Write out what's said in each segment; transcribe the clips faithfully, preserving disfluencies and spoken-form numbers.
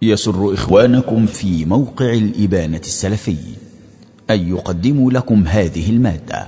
يسر إخوانكم في موقع الإبانة السلفي أن يقدموا لكم هذه المادة.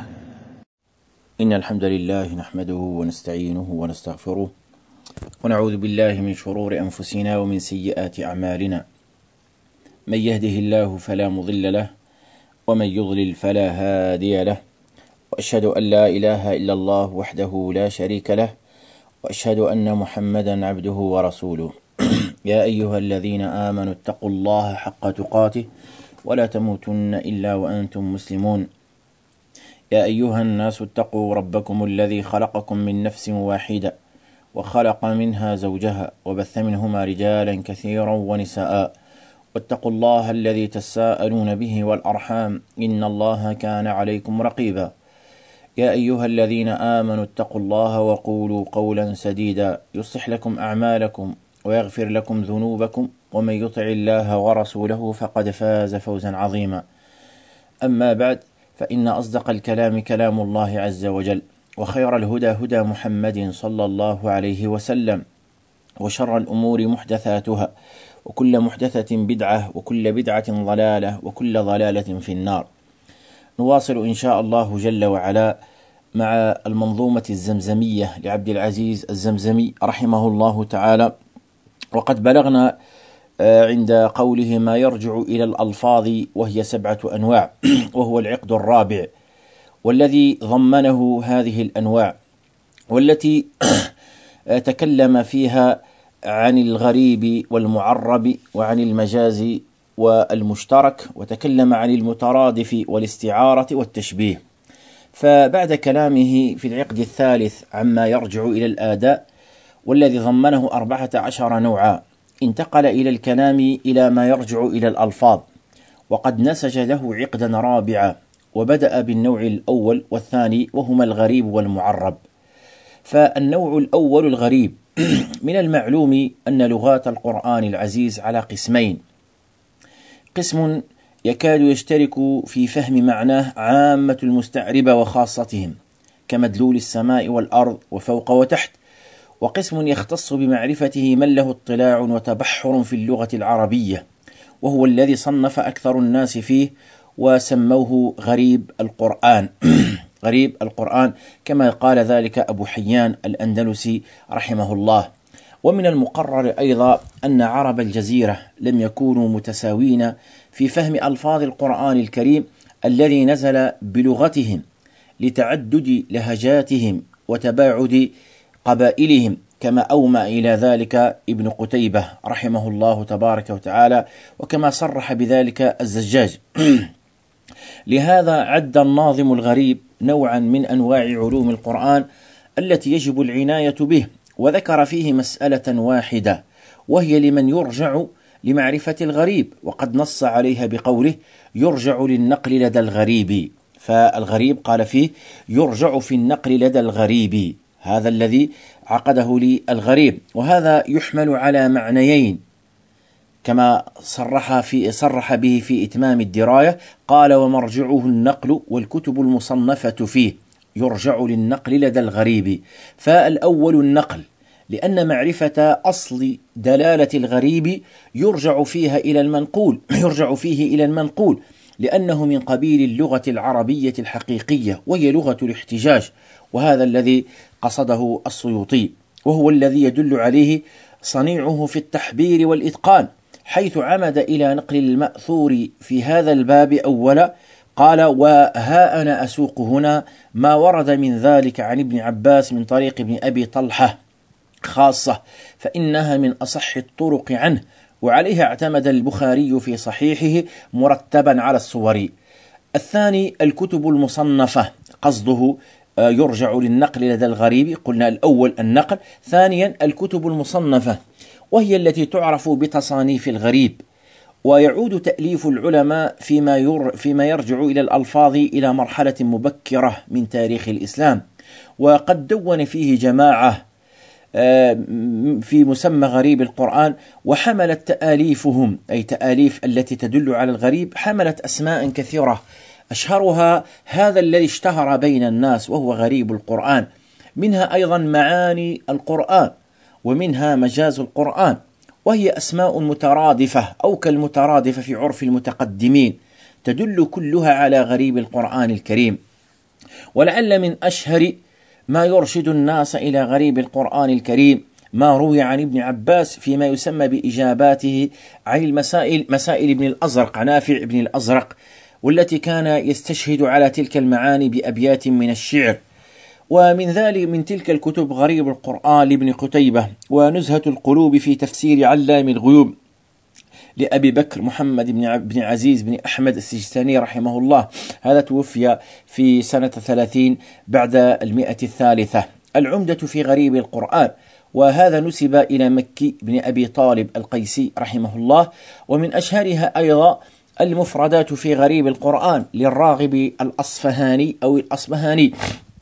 إن الحمد لله نحمده ونستعينه ونستغفره ونعوذ بالله من شرور أنفسنا ومن سيئات أعمالنا. من يهده الله فلا مضل له ومن يضلل فلا هادي له، وأشهد أن لا إله إلا الله وحده لا شريك له، وأشهد أن محمدا عبده ورسوله. يا أيها الذين آمنوا اتقوا الله حق تقاته ولا تموتن إلا وأنتم مسلمون. يا أيها الناس اتقوا ربكم الذي خلقكم من نفس واحدة وخلق منها زوجها وبث منهما رجالا كثيرا ونساء، واتقوا الله الذي تساءلون به والأرحام إن الله كان عليكم رقيبا. يا أيها الذين آمنوا اتقوا الله وقولوا قولا سديدا يصلح لكم أعمالكم ويغفر لكم ذنوبكم، ومن يطع الله ورسوله فقد فاز فوزا عظيما. أما بعد، فإن أصدق الكلام كلام الله عز وجل، وخير الهدى هدى محمد صلى الله عليه وسلم، وشر الأمور محدثاتها، وكل محدثة بدعة، وكل بدعة ضلالة، وكل ضلالة في النار. نواصل إن شاء الله جل وعلا مع المنظومة الزمزمية لعبد العزيز الزمزمي رحمه الله تعالى، وقد بلغنا عند قوله ما يرجع إلى الألفاظ وهي سبعة أنواع، وهو العقد الرابع والذي ضمنه هذه الأنواع، والتي تكلم فيها عن الغريب والمعرب وعن المجاز والمشترك، وتكلم عن المترادف والاستعارة والتشبيه. فبعد كلامه في العقد الثالث عما يرجع إلى الآداء والذي ضمنه أربعة عشر نوعا، انتقل إلى الكلام إلى ما يرجع إلى الألفاظ، وقد نسج له عقدا رابعا، وبدأ بالنوع الأول والثاني وهما الغريب والمعرب. فالنوع الأول الغريب، من المعلوم أن لغات القرآن العزيز على قسمين: قسم يكاد يشترك في فهم معناه عامة المستعربة وخاصتهم كمدلول السماء والأرض وفوق وتحت، وقسم يختص بمعرفته من له اطلاع وتبحر في اللغة العربية، وهو الذي صنف أكثر الناس فيه وسموه غريب القرآن غريب القرآن كما قال ذلك أبو حيان الأندلسي رحمه الله. ومن المقرر أيضا أن عرب الجزيرة لم يكونوا متساوين في فهم ألفاظ القرآن الكريم الذي نزل بلغتهم لتعدد لهجاتهم وتباعد قبائلهم، كما أومأ إلى ذلك ابن قتيبة رحمه الله تبارك وتعالى، وكما صرح بذلك الزجاج. لهذا عد الناظم الغريب نوعا من أنواع علوم القرآن التي يجب العناية به، وذكر فيه مسألة واحدة، وهي لمن يرجع لمعرفة الغريب، وقد نص عليها بقوله يرجع للنقل لدى الغريب. فالغريب قال فيه يرجع في النقل لدى الغريب، هذا الذي عقده للغريب، وهذا يحمل على معنيين كما صرح في صرح به في إتمام الدراية، قال ومرجعه النقل والكتب المصنفة فيه، يرجع للنقل لدى الغريب. فالأول النقل، لأن معرفة أصل دلالة الغريب يرجع فيها إلى المنقول يرجع فيه إلى المنقول لأنه من قبيل اللغة العربية الحقيقية، وهي لغة الاحتجاج، وهذا الذي قصده السيوطي، وهو الذي يدل عليه صنيعه في التحبير والإتقان، حيث عمد إلى نقل المأثور في هذا الباب أولا. قال وها أنا أسوق هنا ما ورد من ذلك عن ابن عباس من طريق ابن أبي طلحة خاصة، فإنها من أصح الطرق عنه، وعليها اعتمد البخاري في صحيحه مرتبا على الصور. الثاني الكتب المصنفة، قصده يرجع للنقل لدى الغريب، قلنا الأول النقل، ثانيا الكتب المصنفة، وهي التي تعرف بتصانيف الغريب. ويعود تأليف العلماء فيما, ير فيما يرجع إلى الألفاظ إلى مرحلة مبكرة من تاريخ الإسلام، وقد دون فيه جماعة في مسمى غريب القرآن، وحملت تآليفهم أي تآليف التي تدل على الغريب حملت أسماء كثيرة، أشهرها هذا الذي اشتهر بين الناس وهو غريب القرآن، منها أيضا معاني القرآن، ومنها مجاز القرآن، وهي أسماء مترادفة أو كالمترادفة في عرف المتقدمين، تدل كلها على غريب القرآن الكريم. ولعل من أشهر ما يرشد الناس إلى غريب القرآن الكريم ما روي عن ابن عباس فيما يسمى بإجاباته عن المسائل مسائل ابن الأزرق، نافع ابن الأزرق، والتي كان يستشهد على تلك المعاني بأبيات من الشعر. ومن ذلك من تلك الكتب غريب القرآن لابن قتيبة، ونزهة القلوب في تفسير علام الغيوب لأبي بكر محمد بن عزيز بن أحمد السجستاني رحمه الله، هذا توفي في سنة ثلاثين بعد المئة الثالثة. العمدة في غريب القرآن، وهذا نسب إلى مكي بن أبي طالب القيسي رحمه الله. ومن أشهرها أيضا المفردات في غريب القرآن للراغب الأصفهاني أو الأصبهاني.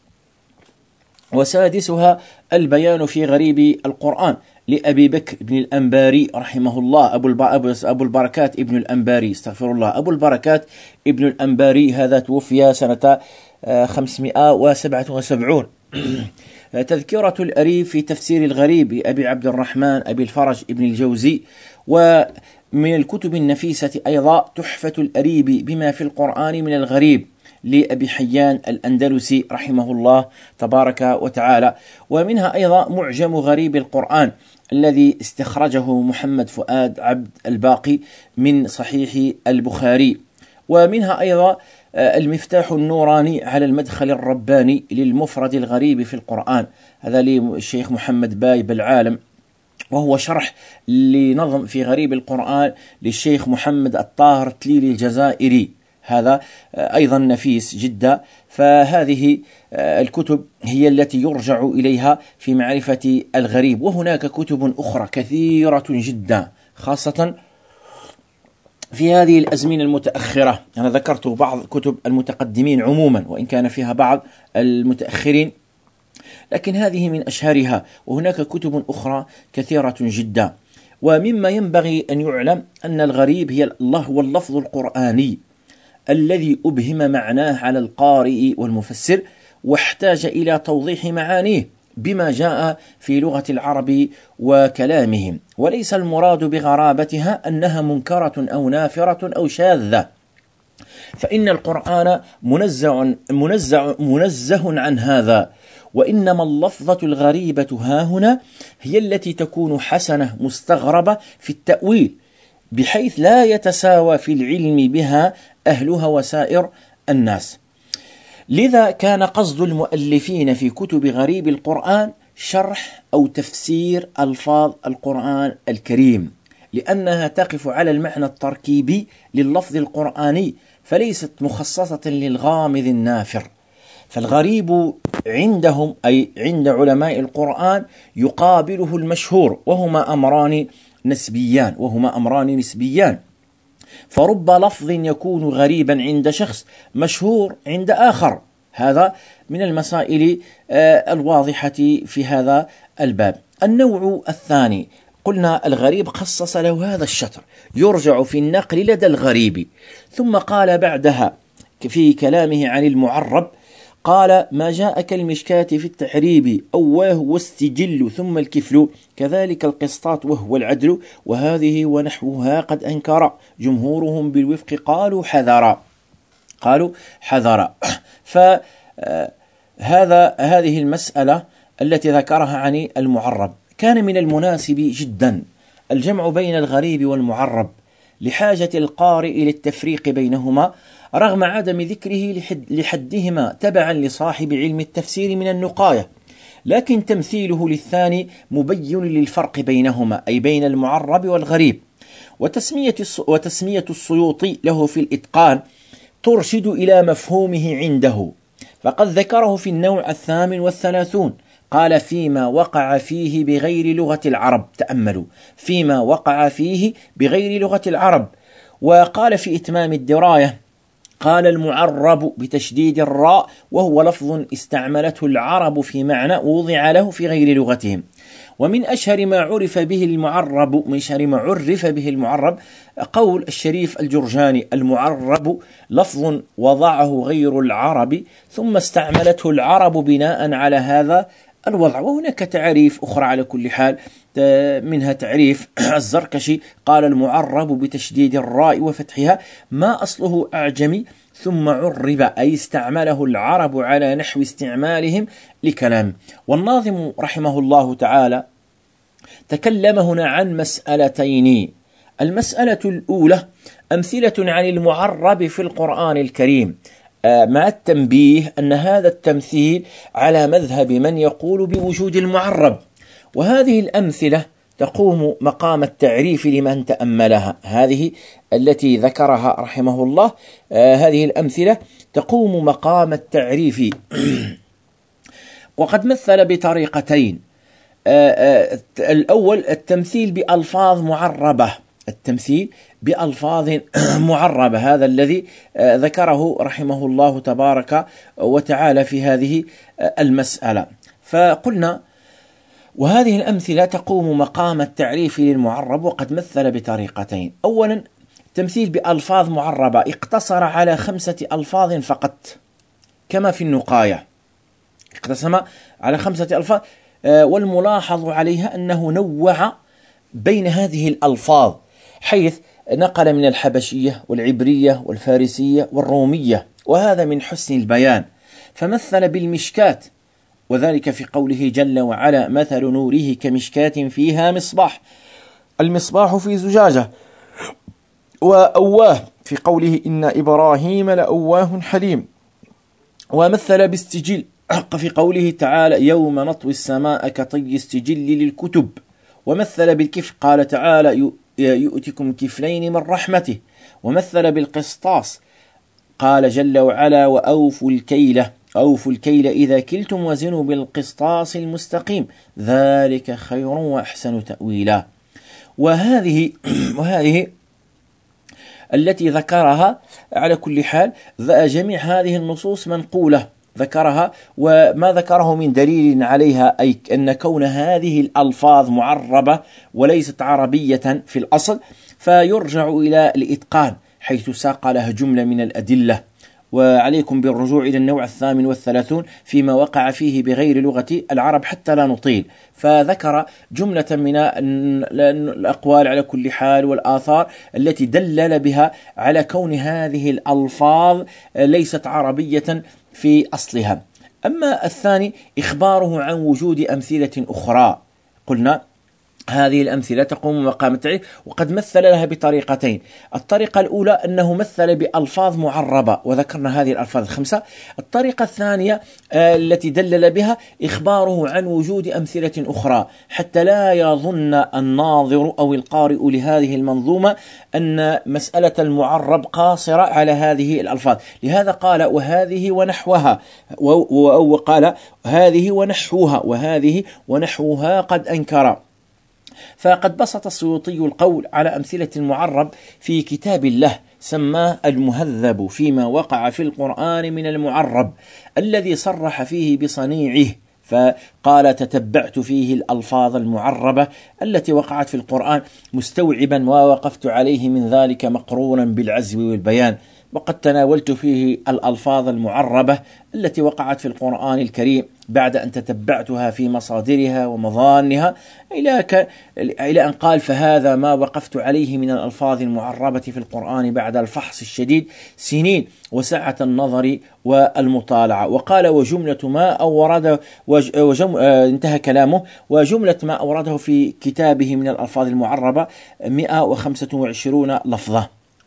وسادسها البيان في غريب القرآن لأبي بكر بن الأنباري رحمه الله، أبو, أبو البركات ابن الأنباري استغفر الله أبو البركات ابن الأنباري، هذا توفي سنة خمسمائة وسبعة وسبعين. تذكرة الأريب في تفسير الغريب لأبي عبد الرحمن أبي الفرج ابن الجوزي. ومن الكتب النفيسة أيضا تحفة الأريب بما في القرآن من الغريب لأبي حيان الأندلسي رحمه الله تبارك وتعالى. ومنها أيضا معجم غريب القرآن الذي استخرجه محمد فؤاد عبد الباقي من صحيح البخاري. ومنها أيضا المفتاح النوراني على المدخل الرباني للمفرد الغريب في القرآن، هذا للشيخ محمد باي بالعالم، وهو شرح لنظم في غريب القرآن للشيخ محمد الطاهر تليلي الجزائري، هذا أيضا نفيس جدا. فهذه الكتب هي التي يرجع إليها في معرفة الغريب. وهناك كتب أخرى كثيرة جدا خاصة في هذه الأزمنة المتأخرة. أنا ذكرت بعض كتب المتقدمين عموما وإن كان فيها بعض المتأخرين، لكن هذه من أشهرها. وهناك كتب أخرى كثيرة جدا. ومما ينبغي أن يعلم أن الغريب هي الله هو اللفظ القرآني الذي أبهم معناه على القارئ والمفسر واحتاج إلى توضيح معانيه بما جاء في لغة العرب وكلامهم، وليس المراد بغرابتها أنها منكرة أو نافرة أو شاذة، فإن القرآن منزه, منزه, منزه عن هذا. وإنما اللفظة الغريبة هاهنا هي التي تكون حسنة مستغربة في التأويل بحيث لا يتساوى في العلم بها أهلها وسائر الناس. لذا كان قصد المؤلفين في كتب غريب القرآن شرح أو تفسير ألفاظ القرآن الكريم، لأنها تقف على المعنى التركيبي لللفظ القرآني فليست مخصصة للغامض النافر. فالغريب عندهم أي عند علماء القرآن يقابله المشهور، وهما أمران نسبيان وهما أمران نسبيان فرب لفظ يكون غريبا عند شخص مشهور عند آخر. هذا من المسائل الواضحة في هذا الباب. النوع الثاني قلنا الغريب خصص له هذا الشطر، يرجع في النقل لدى الغريب. ثم قال بعدها في كلامه عن المعرب قال ما جاء كالمشكاة في التحريب أواه واستجل ثم الكفل كذلك القسطات وهو العدل وهذه ونحوها قد أنكر جمهورهم بالوفق قالوا حذرا قالوا حذرا. فهذا هذه المسألة التي ذكرها عن المعرب كان من المناسب جدا الجمع بين الغريب والمعرب لحاجة القارئ للتفريق بينهما رغم عدم ذكره لحد لحدهما تبعا لصاحب علم التفسير من النقاية، لكن تمثيله للثاني مبين للفرق بينهما أي بين المعرب والغريب. وتسمية وتسمية السيوطي له في الإتقان ترشد إلى مفهومه عنده، فقد ذكره في النوع الثامن والثلاثون قال فيما وقع فيه بغير لغة العرب. تأملوا، فيما وقع فيه بغير لغة العرب. وقال في إتمام الدراية قال المعرب بتشديد الراء وهو لفظ استعملته العرب في معنى وضع له في غير لغتهم. ومن أشهر ما عرف به المعرب من أشهر ما عرف به المعرب قول الشريف الجرجاني المعرب لفظ وضعه غير العرب ثم استعملته العرب بناء على هذا الوضع. وهناك تعريف أخرى على كل حال منها تعريف الزركشي قال: المعرب بتشديد الراء وفتحها ما أصله أعجمي ثم عرب، أي استعمله العرب على نحو استعمالهم لكلام. والناظم رحمه الله تعالى تكلم هنا عن مسألتين. المسألة الأولى أمثلة عن المعرب في القرآن الكريم، مع التنبيه أن هذا التمثيل على مذهب من يقول بوجود المعرب، وهذه الأمثلة تقوم مقام التعريف لمن تأملها. هذه التي ذكرها رحمه الله، هذه الأمثلة تقوم مقام التعريف. وقد مثل بطريقتين: الأول التمثيل بألفاظ معربة، التمثيل بألفاظ معربة، هذا الذي ذكره رحمه الله تبارك وتعالى في هذه المسألة. فقلنا وهذه الأمثلة تقوم مقام التعريف للمعرب، وقد مثل بطريقتين. أولا التمثيل بألفاظ معربة اقتصر على خمسة ألفاظ فقط كما في النقاية، اقتسم على خمسة ألفاظ، والملاحظ عليها أنه نوع بين هذه الألفاظ، حيث نقل من الحبشية والعبرية والفارسية والرومية، وهذا من حسن البيان. فمثل بالمشكات، وذلك في قوله جل وعلا: مثل نوره كمشكاة فيها مصباح، المصباح في زجاجة. وأواه في قوله: إن إبراهيم لأواه حليم. ومثل باستجل في قوله تعالى: يوم نطوي السماء كطي السجل للكتب. ومثل بالكفل، قال تعالى: يؤتكم كفلين من رحمته. ومثل بالقسطاس، قال جل وعلا: وأوفوا الكيل أوفوا الكيل إذا كلتم وزنوا بالقسطاس المستقيم ذلك خير وأحسن تأويلا. وهذه وهذه التي ذكرها على كل حال، جميع هذه النصوص منقولة ذكرها، وما ذكره من دليل عليها، أي أن كون هذه الألفاظ معربة وليست عربية في الأصل، فيرجع إلى الإتقان، حيث ساق لها جملة من الأدلة. وعليكم بالرجوع إلى النوع الثامن والثلاثون فيما وقع فيه بغير لغة العرب حتى لا نطيل، فذكر جملة من الأقوال على كل حال والآثار التي دلل بها على كون هذه الألفاظ ليست عربية في أصلها. أما الثاني إخباره عن وجود أمثلة أخرى، قلنا هذه الأمثلة تقوم مقام التعريف، وقد مثل لها بطريقتين. الطريقة الأولى أنه مثل بألفاظ معربة، وذكرنا هذه الألفاظ الخمسة. الطريقة الثانية التي دلل بها إخباره عن وجود أمثلة أخرى، حتى لا يظن الناظر أو القارئ لهذه المنظومة أن مسألة المعرب قاصرة على هذه الألفاظ. لهذا قال: وهذه ونحوها، وقال: هذه ونحوها، وهذه ونحوها قد أنكر. فقد بسط السيوطي القول على أمثلة المعرب في كتاب الله سماه المهذب فيما وقع في القرآن من المعرب، الذي صرح فيه بصنيعه، فقال: تتبعت فيه الألفاظ المعربة التي وقعت في القرآن مستوعبا ما وقفت عليه من ذلك مقرونا بالعزو والبيان. وقد تناولت فيه الألفاظ المعربة التي وقعت في القرآن الكريم بعد أن تتبعتها في مصادرها ومظانها إلى أن قال: فهذا ما وقفت عليه من الألفاظ المعربة في القرآن بعد الفحص الشديد سنين وسعة النظر والمطالعة. وقال: وجملة ما أورده وجم... انتهى كلامه. وجملة ما أورده في كتابه من الألفاظ المعربة مئة وخمسة وعشرين لفظة،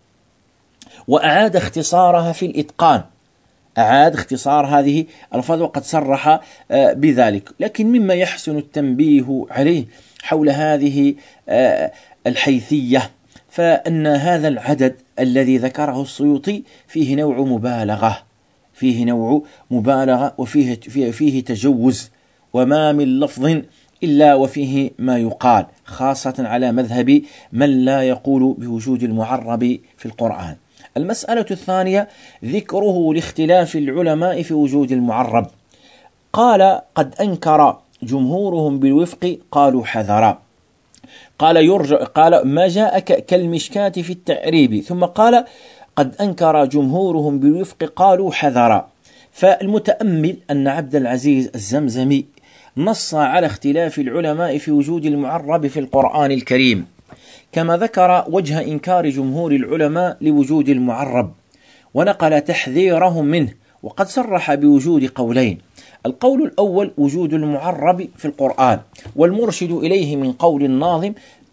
وأعاد اختصارها في الإتقان، أعاد اختصار هذه الألفاظ وقد صرح بذلك. لكن مما يحسن التنبيه عليه حول هذه الحيثية، فأن هذا العدد الذي ذكره السيوطي فيه نوع مبالغة، فيه نوع مبالغة وفيه فيه, فيه تجوز، وما من لفظ إلا وفيه ما يقال، خاصة على مذهب من لا يقول بوجود المعرب في القرآن. المسألة الثانية ذكره لاختلاف العلماء في وجود المعرب. قال: قد أنكر جمهورهم بالوفق قالوا حذرا. قال يرجع قال ما جاء كالمشكاة في التعريب، ثم قال: قد أنكر جمهورهم بالوفق قالوا حذرا. فالمتأمل أن عبد العزيز الزمزمي نص على اختلاف العلماء في وجود المعرب في القرآن الكريم، كما ذكر وجه إنكار جمهور العلماء لوجود المعرب، ونقل تحذيرهم منه، وقد صرح بوجود قولين. القول الأول وجود المعرب في القرآن، والمرشد إليه من قول الناظم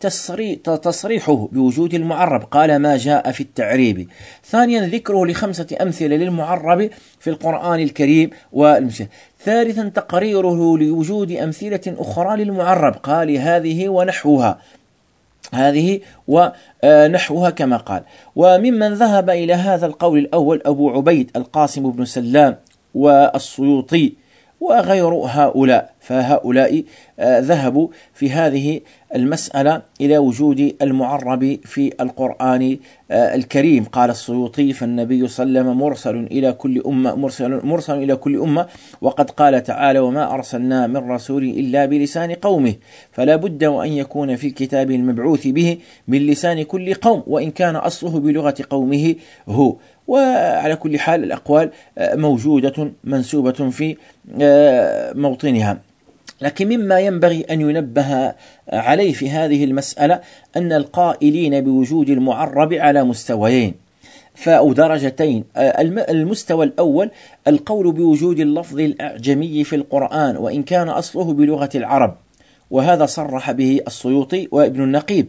تصريحه بوجود المعرب، قال ما جاء في التعريب. ثانيا ذكره لخمسة أمثلة للمعرب في القرآن الكريم والمشاهد. ثالثا تقريره لوجود أمثلة أخرى للمعرب، قال هذه ونحوها، هذه ونحوها كما قال. وممن ذهب إلى هذا القول الأول أبو عبيد القاسم بن سلام والسيوطي وغير هؤلاء، فهؤلاء ذهبوا في هذه المسألة إلى وجود المعرب في القرآن الكريم. قال السيوطي فالنبي صلى الله عليه وسلم مرسل إلى كل أمة مرسل, مرسل إلى كل أمة، وقد قال تعالى وما أرسلنا من رسول إلا بلسان قومه، فلا بد وأن يكون في الكتاب المبعوث به من لسان كل قوم، وإن كان أصله بلغة قومه هو. وعلى كل حال الأقوال موجودة منسوبة في موطنها. لكن مما ينبغي أن ينبه عليه في هذه المسألة أن القائلين بوجود المعرب على مستويين أو درجتين. المستوى الأول القول بوجود اللفظ الأعجمي في القرآن وإن كان أصله بلغة العرب، وهذا صرح به السيوطي وابن النقيب.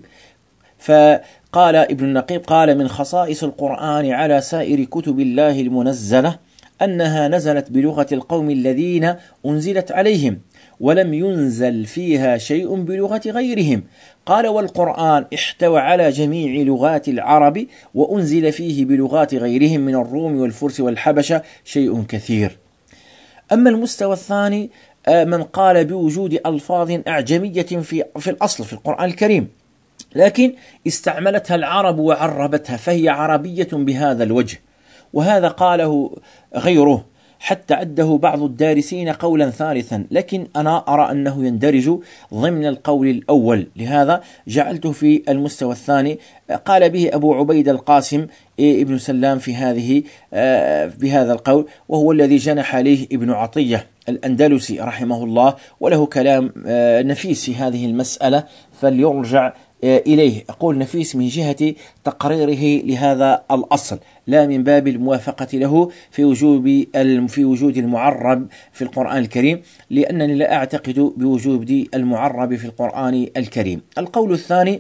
فقال ابن النقيب قال من خصائص القرآن على سائر كتب الله المنزلة أنها نزلت بلغة القوم الذين أنزلت عليهم، ولم ينزل فيها شيء بلغة غيرهم. قال والقرآن احتوى على جميع لغات العرب، وأنزل فيه بلغات غيرهم من الروم والفرس والحبشة شيء كثير. أما المستوى الثاني من قال بوجود ألفاظ أعجمية في, في الأصل في القرآن الكريم، لكن استعملتها العرب وعربتها، فهي عربية بهذا الوجه، وهذا قاله غيره، حتى عده بعض الدارسين قولا ثالثا، لكن أنا أرى أنه يندرج ضمن القول الأول، لهذا جعلته في المستوى الثاني. قال به أبو عبيد القاسم ابن سلام في هذه بهذا القول، وهو الذي جنح عليه ابن عطية الأندلسي رحمه الله، وله كلام نفيس في هذه المسألة فليرجع إليه. أقول نفيس من جهة تقريره لهذا الأصل، لا من باب الموافقة له في وجوب في وجود المعرب في القرآن الكريم، لأنني لا أعتقد بوجود المعرب في القرآن الكريم. القول الثاني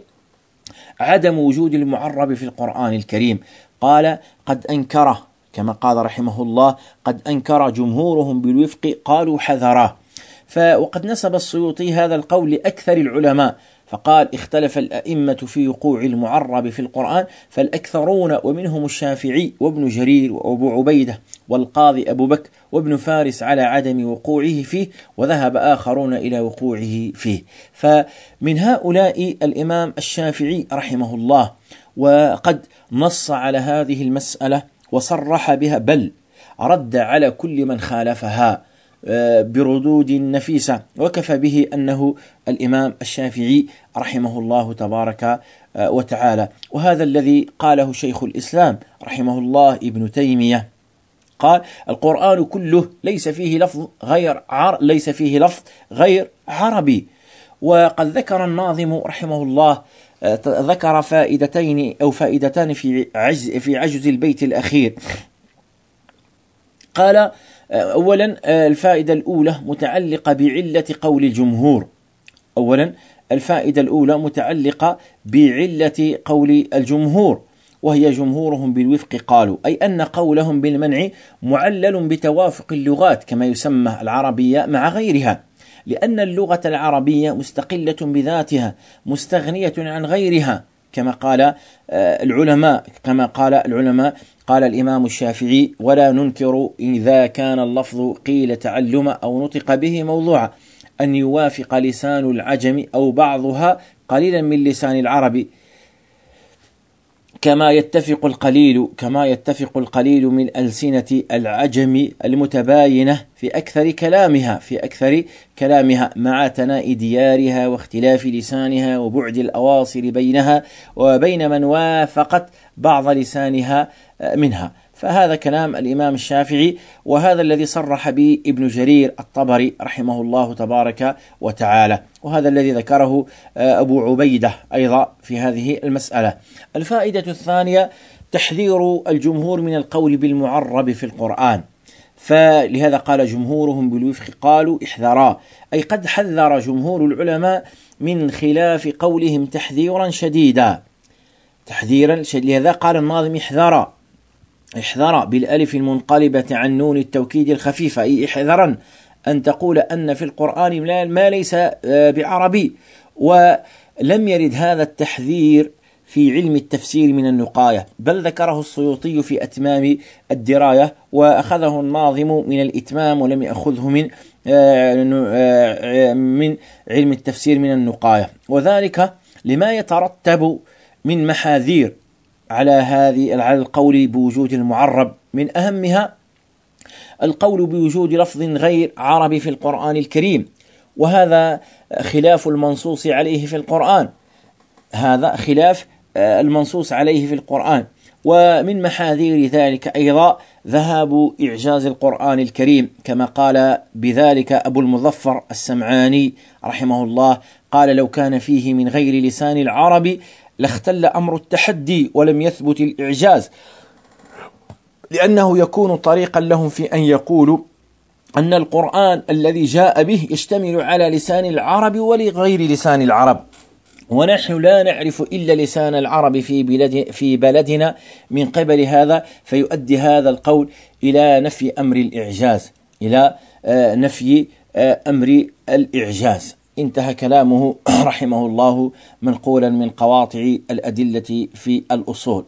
عدم وجود المعرب في القرآن الكريم. قال قد أنكره، كما قال رحمه الله قد أنكر جمهورهم بالوفق قالوا حذراه. وقد نسب السيوطي هذا القول لأكثر العلماء، فقال اختلف الأئمة في وقوع المعرب في القرآن، فالأكثرون ومنهم الشافعي وابن جرير وأبو عبيدة والقاضي أبو بكر وابن فارس على عدم وقوعه فيه، وذهب آخرون إلى وقوعه فيه. فمن هؤلاء الإمام الشافعي رحمه الله، وقد نص على هذه المسألة وصرح بها، بل رد على كل من خالفها بردود نفيسة، وكفى به أنه الإمام الشافعي رحمه الله تبارك وتعالى. وهذا الذي قاله شيخ الإسلام رحمه الله ابن تيمية، قال القرآن كله ليس فيه لفظ غير عر ليس فيه لفظ غير عربي. وقد ذكر الناظم رحمه الله ذكر فائدتين أو فائدتان في عجز في عجز البيت الأخير. قال أولا الفائدة الأولى متعلقة بعلة قول الجمهور. أولا الفائدة الأولى متعلقة بعلة قول الجمهور، وهي جمهورهم بالوفق قالوا، أي أن قولهم بالمنع معلل بتوافق اللغات كما يسمى العربية مع غيرها، لأن اللغة العربية مستقلة بذاتها مستغنية عن غيرها، كما قال العلماء كما قال العلماء قال الإمام الشافعي ولا ننكر إذا كان اللفظ قيل تعلم أو نطق به موضوعا أن يوافق لسان العجم أو بعضها قليلا من لسان العرب، كما يتفق القليل كما يتفق القليل من ألسنة العجم المتباينة في أكثر كلامها في أكثر كلامها مع تناء ديارها واختلاف لسانها وبعد الأواصر بينها وبين من وافقت بعض لسانها منها. فهذا كلام الإمام الشافعي، وهذا الذي صرح به ابن جرير الطبري رحمه الله تبارك وتعالى، وهذا الذي ذكره أبو عبيدة أيضا في هذه المسألة. الفائدة الثانية تحذير الجمهور من القول بالمعرب في القرآن، فلهذا قال جمهورهم بالوفق قالوا احذرا، أي قد حذر جمهور العلماء من خلاف قولهم تحذيرا شديدا، تحذيرا شديدا. لهذا قال الناظم احذرا، احذرا بالألف المنقلبة عن نون التوكيد الخفيفة، أي احذرا أن تقول أن في القرآن ما ليس بعربي. ولم يرد هذا التحذير في علم التفسير من النقاية، بل ذكره السيوطي في أتمام الدراية، وأخذه الناظم من الإتمام ولم يأخذه من من علم التفسير من النقاية، وذلك لما يترتب من محاذير على هذه على القول بوجود المعرب. من أهمها القول بوجود لفظ غير عربي في القرآن الكريم، وهذا خلاف المنصوص عليه في القرآن، هذا خلاف المنصوص عليه في القرآن. ومن محاذير ذلك أيضا ذهاب إعجاز القرآن الكريم، كما قال بذلك أبو المظفر السمعاني رحمه الله، قال لو كان فيه من غير لسان العرب لاختل أمر التحدي ولم يثبت الإعجاز، لأنه يكون طريقا لهم في أن يقولوا أن القرآن الذي جاء به يشتمل على لسان العرب ولغير لسان العرب، ونحن لا نعرف إلا لسان العرب في بلد في بلدنا من قبل هذا، فيؤدي هذا القول إلى نفي أمر الإعجاز، إلى نفي أمر الإعجاز. انتهى كلامه رحمه الله منقولا من قواطع الأدلة في الأصول.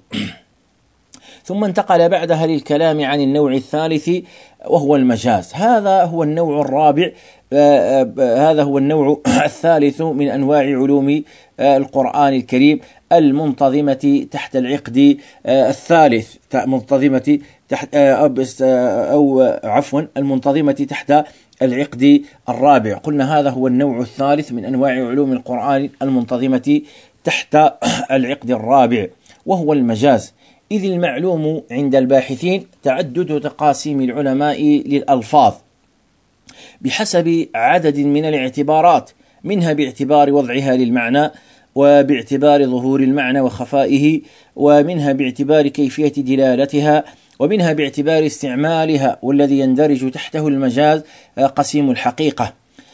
ثم انتقل بعدها للكلام عن النوع الثالث وهو المجاز. هذا هو النوع الرابع، هذا هو النوع الثالث من أنواع علوم القرآن الكريم المنتظمة تحت العقد الثالث، منتظمة تحت أو عفوا المنتظمة تحت العقد الرابع. قلنا هذا هو النوع الثالث من أنواع علوم القرآن المنتظمة تحت العقد الرابع، وهو المجاز. إذ المعلوم عند الباحثين تعدد تقاسيم العلماء للألفاظ بحسب عدد من الاعتبارات، منها باعتبار وضعها للمعنى، وباعتبار ظهور المعنى وخفائه، ومنها باعتبار كيفية دلالتها، ومنها باعتبار استعمالها، والذي يندرج تحته المجاز قسيم الحقيقة.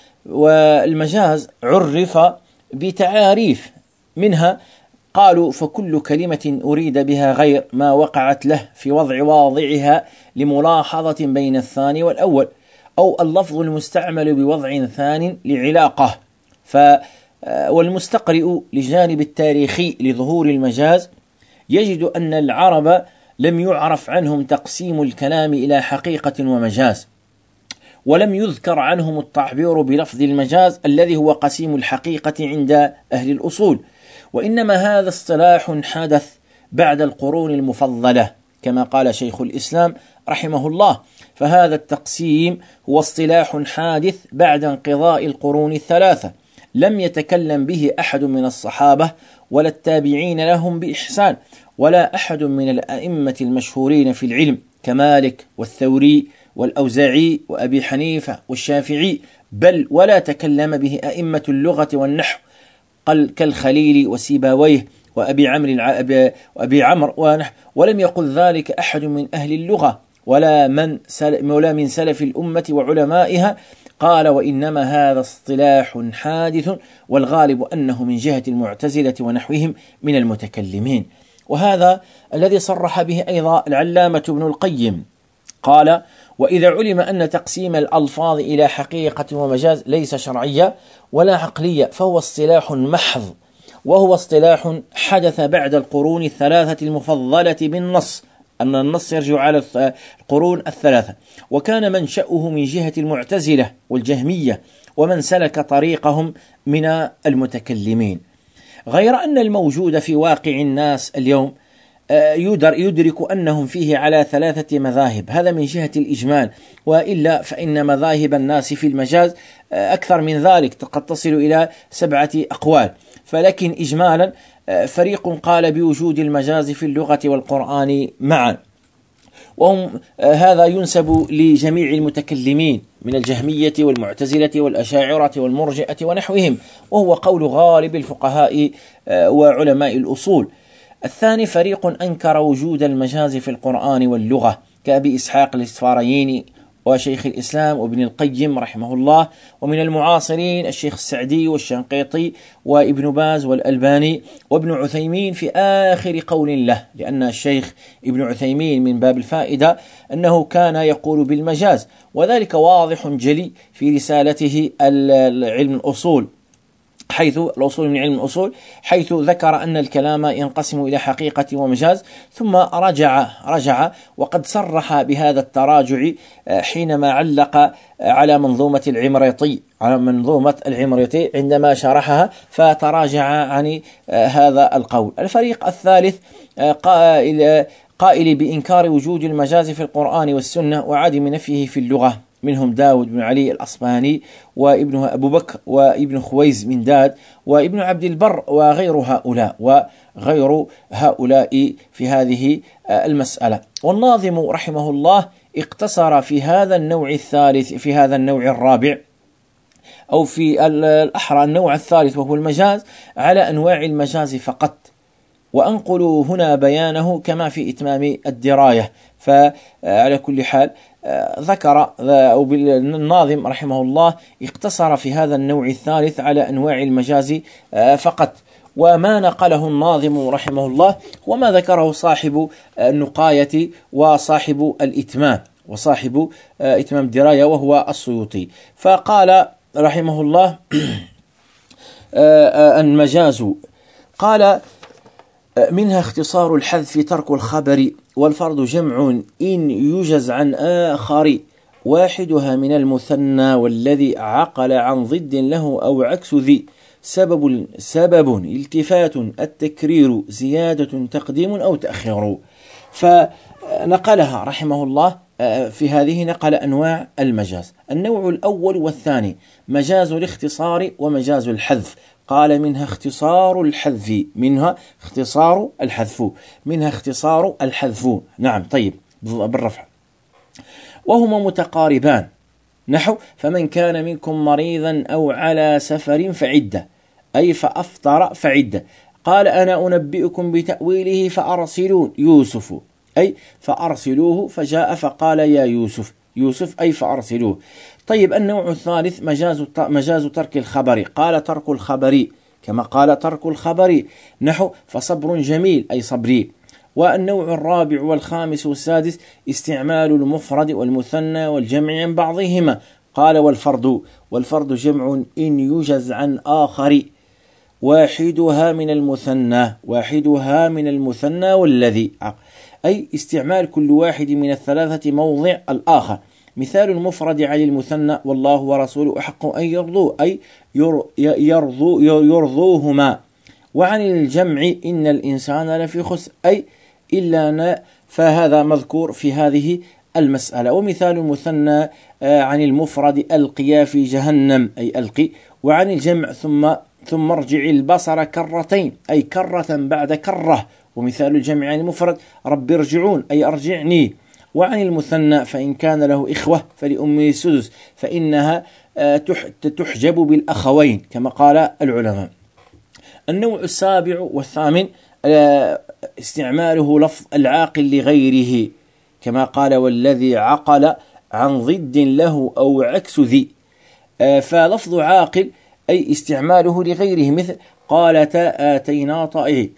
والمجاز عرف بتعاريف، منها قالوا فكل كلمة أريد بها غير ما وقعت له في وضع واضعها لملاحظة بين الثاني والأول، أو اللفظ المستعمل بوضع ثان لعلاقة. ف والمستقرئ لجانب التاريخي لظهور المجاز يجد أن العرب لم يعرف عنهم تقسيم الكلام إلى حقيقة ومجاز، ولم يذكر عنهم التعبير بلفظ المجاز الذي هو قسيم الحقيقة عند أهل الأصول، وإنما هذا اصطلاح حدث بعد القرون المفضلة كما قال شيخ الإسلام رحمه الله. فهذا التقسيم هو اصطلاح حادث بعد انقضاء القرون الثلاثة، لم يتكلم به أحد من الصحابة ولا التابعين لهم بإحسان، ولا أحد من الأئمة المشهورين في العلم كمالك والثوري والأوزاعي وأبي حنيفة والشافعي، بل ولا تكلم به أئمة اللغة والنحو كالخليل وسيباويه وأبي عمرو وأبي عمرو، ولم يقل ذلك أحد من أهل اللغة ولا من ولا من سلف الأمة وعلمائها. قال وإنما هذا اصطلاح حادث، والغالب أنه من جهة المعتزلة ونحوهم من المتكلمين. وهذا الذي صرح به أيضا العلامة ابن القيم، قال وإذا علم أن تقسيم الألفاظ إلى حقيقة ومجاز ليس شرعيا ولا عقليا فهو اصطلاح محض، وهو اصطلاح حدث بعد القرون الثلاثة المفضلة بالنص، أن النص يرجع على القرون الثلاثة، وكان منشأه من جهة المعتزلة والجهمية ومن سلك طريقهم من المتكلمين. غير أن الموجود في واقع الناس اليوم يدرك أنهم فيه على ثلاثة مذاهب، هذا من جهة الإجمال، وإلا فإن مذاهب الناس في المجاز أكثر من ذلك، قد تصل إلى سبعة أقوال. فلكن إجمالا فريق قال بوجود المجاز في اللغة والقرآن معا، وهم هذا ينسب لجميع المتكلمين من الجهمية والمعتزلة والأشاعرة والمرجئة ونحوهم، وهو قول غالب الفقهاء وعلماء الأصول. الثاني فريق أنكر وجود المجاز في القرآن واللغة كأبي إسحاق الإسفرايني وشيخ الإسلام وابن القيم رحمه الله، ومن المعاصرين الشيخ السعدي والشنقيطي وابن باز والألباني وابن عثيمين في آخر قول له، لأن الشيخ ابن عثيمين من باب الفائدة أنه كان يقول بالمجاز، وذلك واضح جلي في رسالته العلم الأصول، حيث الأصول من علم الأصول، حيث ذكر أن الكلام ينقسم إلى حقيقة ومجاز، ثم رجع رجع وقد صرح بهذا التراجع حينما علق على منظومة العمريطي على منظومة العمريطي عندما شرحها، فتراجع عن هذا القول. الفريق الثالث قائل قائل بإنكار وجود المجاز في القرآن والسنة وعدم نفيه في اللغة، منهم داود بن علي الأصبهاني وابنه أبو بكر وابن خويز من داد وابن عبد البر وغير هؤلاء وغير هؤلاء في هذه المسألة. والناظم رحمه الله اقتصر في هذا النوع الثالث في هذا النوع الرابع أو في الأحرى النوع الثالث وهو المجاز على أنواع المجاز فقط، وأنقل هنا بيانه كما في إتمام الدراية. فعلى كل حال ذكر الناظم رحمه الله اقتصر في هذا النوع الثالث على أنواع المجاز فقط، وما نقله الناظم رحمه الله وما ذكره صاحب النقاية وصاحب الإتمام وصاحب إتمام الدراية وهو السيوطي. فقال رحمه الله المجاز، قال منها اختصار الحذف ترك الخبر، والفرد جمع إن يجز عن آخر، واحدها من المثنى والذي عقل عن ضد له أو عكس ذي، سبب سبب التفات التكرير زيادة تقديم أو تأخير. فنقلها رحمه الله في هذه نقل أنواع المجاز. النوع الأول والثاني مجاز الاختصار ومجاز الحذف، قال منها اختصار الحذف منها اختصار الحذف منها اختصار الحذف نعم طيب بالرفع، وهما متقاربان، نحو فمن كان منكم مريضا أو على سفر فعدة، أي فأفطر فعدة. قال أنا أنبئكم بتأويله فأرسلون يوسف، أي فأرسلوه فجاء فقال يا يوسف يوسف أي فأرسلوه. طيب النوع الثالث مجاز مجاز ترك الخبر، قال ترك الخبر كما قال ترك الخبر، نحو فصبر جميل أي صبري. والنوع الرابع والخامس والسادس استعمال المفرد والمثنى والجمع عن بعضهما، قال والفرد والفرد جمع إن يجز عن آخر، واحدها من المثنى واحدها من المثنى والذي، أي استعمال كل واحد من الثلاثة موضع الآخر. مثال المفرد عن المثنى والله ورسوله أحق أن يرضوه، أي يرضو يرضوهما. وعن الجمع إن الإنسان لفي خسر، أي إلا، فهذا مذكور في هذه المسألة. ومثال المثنى عن المفرد ألقيا في جهنم، أي ألقي. وعن الجمع ثم ثم ارجع البصر كرتين، أي كرة بعد كرة. ومثال الجمع عن المفرد رب ارجعون، أي أرجعني. وعن المثنى فإن كان له إخوة فلأمه السدس، فإنها تحجب بالأخوين كما قال العلماء. النوع السابع والثامن استعماله لفظ العاقل لغيره، كما قال والذي عقل عن ضد له أو عكس ذي. فلفظ عاقل أي استعماله لغيره، مثل قالت آتينا طائعين،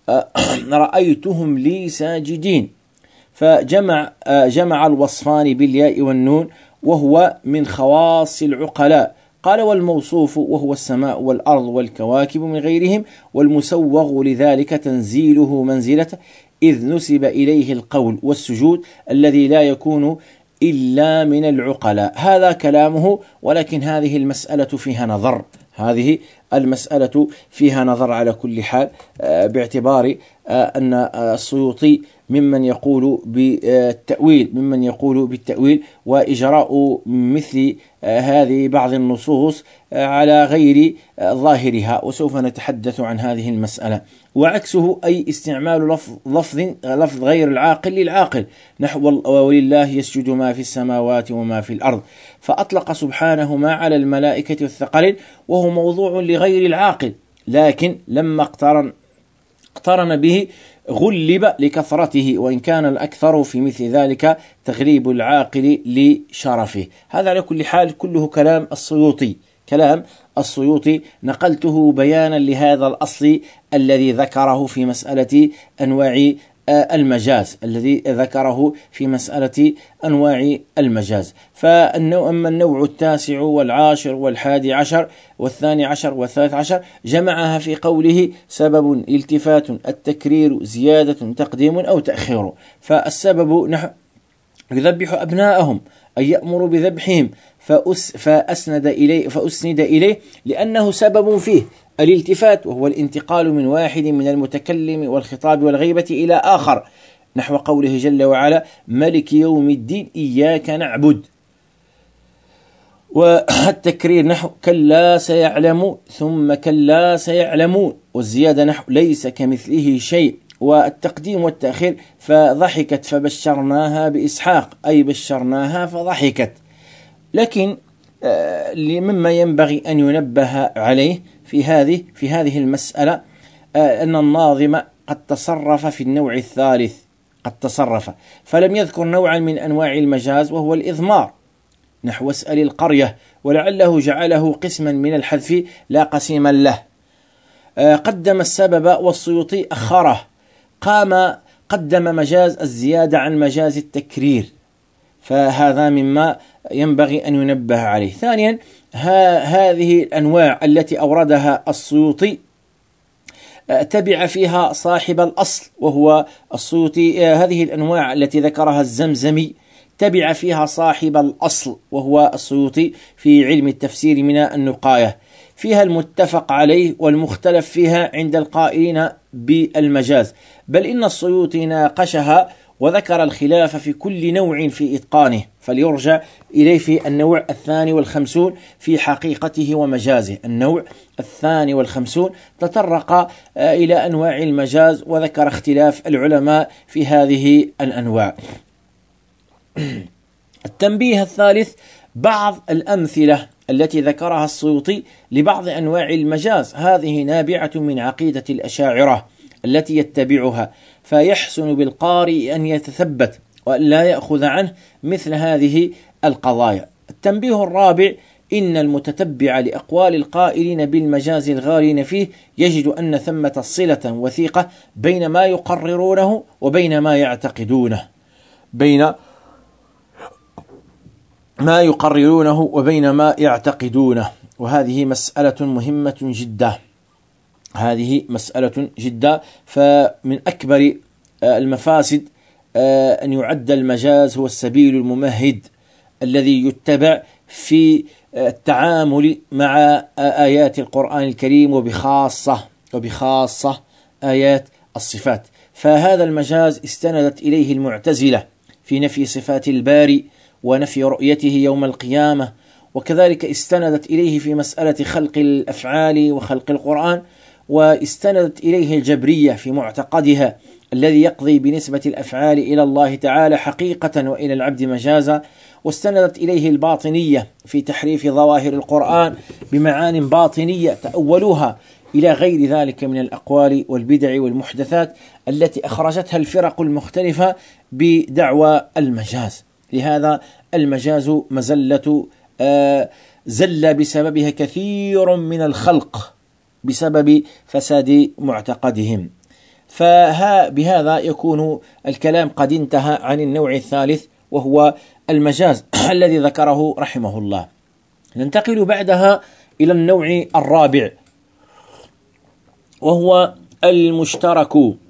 رأيتهم لي ساجدين. فجمع جمع الوصفان بالياء والنون وهو من خواص العقلاء. قال والموصوف وهو السماء والأرض والكواكب من غيرهم، والمسوغ لذلك تنزيله منزلة إذ نسب إليه القول والسجود الذي لا يكون إلا من العقلاء. هذا كلامه، ولكن هذه المسألة فيها نظر هذه المسألة فيها نظر على كل حال باعتبار أن السيوطي ممن يقول بالتأويل ممن يقول بالتأويل وإجراء مثل هذه بعض النصوص على غير ظاهرها، وسوف نتحدث عن هذه المسألة. وعكسه أي استعمال لفظ لفظ, لفظ غير العاقل للعاقل، نحو ولله يسجد ما في السماوات وما في الأرض، فأطلق سبحانه ما على الملائكة والثقلين وهو موضوع لغير العاقل، لكن لما اقترن اقترن به غلب لكثرته، وإن كان الأكثر في مثل ذلك تغليب العاقل لشرفه. هذا على كل حال كله كلام السيوطي كلام السيوطي نقلته بيانا لهذا الأصل الذي ذكره في مسألة أنواع المجاز الذي ذكره في مسألة أنواع المجاز. فالنوع أما النوع التاسع والعاشر والحادي عشر والثاني عشر والثالث عشر جمعها في قوله سبب التفات التكرير زيادة تقديم أو تأخير. فالسبب نحو يذبح أبناءهم أي يأمر بذبحهم فأس فأسند إليه فأسند إليه لأنه سبب فيه الالتفات، وهو الانتقال من واحد من المتكلم والخطاب والغيبة إلى آخر، نحو قوله جل وعلا ملك يوم الدين إياك نعبد. والتكرير نحو كلا سيعلم ثم كلا سيعلمون، والزيادة نحو ليس كمثله شيء. والتقديم والتأخير فضحكت فبشرناها بإسحاق أي بشرناها فضحكت. لكن مما ينبغي أن ينبه عليه في هذه في هذه المسألة أن الناظم قد تصرف في النوع الثالث قد تصرف فلم يذكر نوعا من أنواع المجاز وهو الإضمار، نحو اسأل القرية، ولعله جعله قسما من الحذف لا قسيما له. قدم السبب والسيوطي أخره، قام قدم مجاز الزيادة عن مجاز التكرير، فهذا مما ينبغي أن ينبه عليه. ثانيا هذه الأنواع التي أوردها السيوطي تبع فيها صاحب الأصل وهو السيوطي. هذه الأنواع التي ذكرها الزمزمي تبع فيها صاحب الأصل وهو السيوطي في علم التفسير من النقاية، فيها المتفق عليه والمختلف فيها عند القائلين بالمجاز، بل إن السيوطي ناقشها وذكر الخلاف في كل نوع في إتقانه، فليرجع إليه في النوع الثاني والخمسون في حقيقته ومجازه. النوع الثاني والخمسون تطرق إلى أنواع المجاز وذكر اختلاف العلماء في هذه الأنواع. التنبيه الثالث بعض الأمثلة التي ذكرها السيوطي لبعض أنواع المجاز، هذه نابعة من عقيدة الأشاعرة التي يتبعها، فيحسن بالقارئ أن يتثبت وأن لا يأخذ عنه مثل هذه القضايا. التنبيه الرابع إن المتتبع لأقوال القائلين بالمجاز الغالين فيه يجد أن ثمة صلة وثيقة بين ما يقررونه وبين ما يعتقدونه بين ما يقررونه وبين ما يعتقدونه وهذه مسألة مهمة جدا هذه مسألة جدا فمن أكبر المفاسد أن يعد المجاز هو السبيل الممهد الذي يتبع في التعامل مع آيات القرآن الكريم وبخاصة وبخاصة آيات الصفات. فهذا المجاز استندت إليه المعتزلة في نفي صفات الباري ونفي رؤيته يوم القيامة، وكذلك استندت إليه في مسألة خلق الأفعال وخلق القرآن، واستندت إليه الجبرية في معتقدها الذي يقضي بنسبة الأفعال إلى الله تعالى حقيقة وإلى العبد مجازا، واستندت إليه الباطنية في تحريف ظواهر القرآن بمعان باطنية تأولوها إلى غير ذلك من الأقوال والبدع والمحدثات التي أخرجتها الفرق المختلفة بدعوى المجاز. لهذا المجاز مزلة آه زل بسببها كثير من الخلق بسبب فساد معتقدهم. فبهذا يكون الكلام قد انتهى عن النوع الثالث وهو المجاز الذي ذكره رحمه الله. ننتقل بعدها إلى النوع الرابع وهو المشترك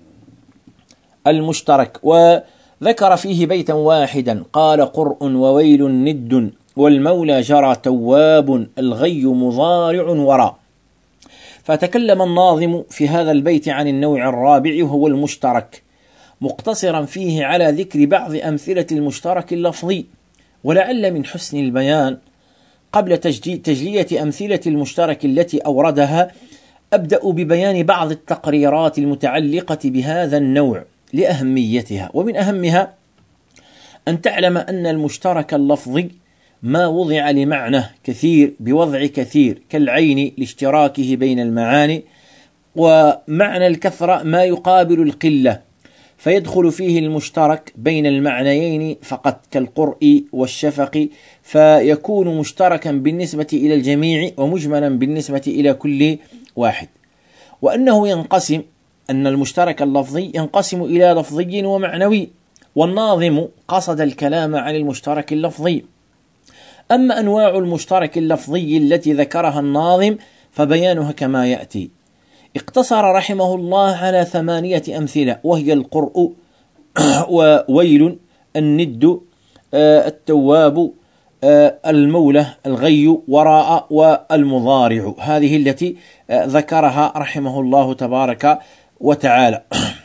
المشترك وذكر فيه بيتا واحدا قال قرء وويل ند والمولى جرى تواب الغي مضارع وراء. فتكلم الناظم في هذا البيت عن النوع الرابع وهو المشترك، مقتصرا فيه على ذكر بعض أمثلة المشترك اللفظي. ولعل من حسن البيان قبل تجلية أمثلة المشترك التي أوردها أبدأ ببيان بعض التقريرات المتعلقة بهذا النوع لأهميتها. ومن أهمها أن تعلم أن المشترك اللفظي ما وضع لمعنى كثير بوضع كثير كالعين لاشتراكه بين المعاني، ومعنى الكثرة ما يقابل القلة، فيدخل فيه المشترك بين المعنيين فقط كالقرء والشفق، فيكون مشتركا بالنسبة إلى الجميع ومجملا بالنسبة إلى كل واحد. وأنه ينقسم أن المشترك اللفظي ينقسم إلى لفظي ومعنوي، والناظم قصد الكلام عن المشترك اللفظي. أما أنواع المشترك اللفظي التي ذكرها الناظم فبيانها كما يأتي. اقتصر رحمه الله على ثمانية أمثلة، وهي القرء وويل، الند، التواب، المولى، الغي، وراء، والمضارع. هذه التي ذكرها رحمه الله تبارك وتعالى.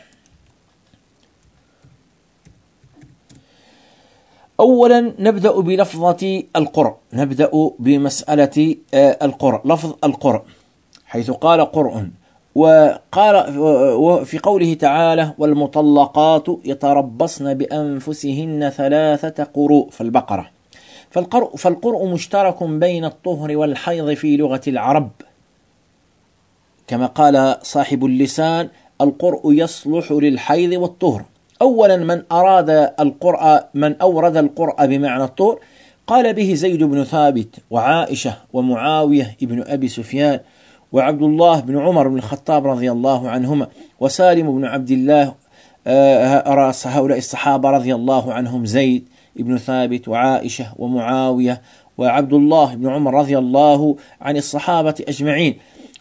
أولا نبدأ بلفظة القرء، نبدأ بمسألة القرء، لفظ القرء، حيث قال قرء، وقال في قوله تعالى والمطلقات يتربصن بأنفسهن ثلاثة قروء في البقرة. فالقرء, فالقرء مشترك بين الطهر والحيض في لغة العرب، كما قال صاحب اللسان القرء يصلح للحيض والطهر. أولا من أراد القرء من أورد القرء بمعنى الطهر قال به زيد بن ثابت وعائشة ومعاوية ابن أبي سفيان وعبد الله بن عمر بن الخطاب رضي الله عنهما وسالم بن عبد الله، رأس هؤلاء الصحابة رضي الله عنهم زيد بن ثابت وعائشة ومعاوية وعبد الله بن عمر رضي الله عن الصحابة أجمعين.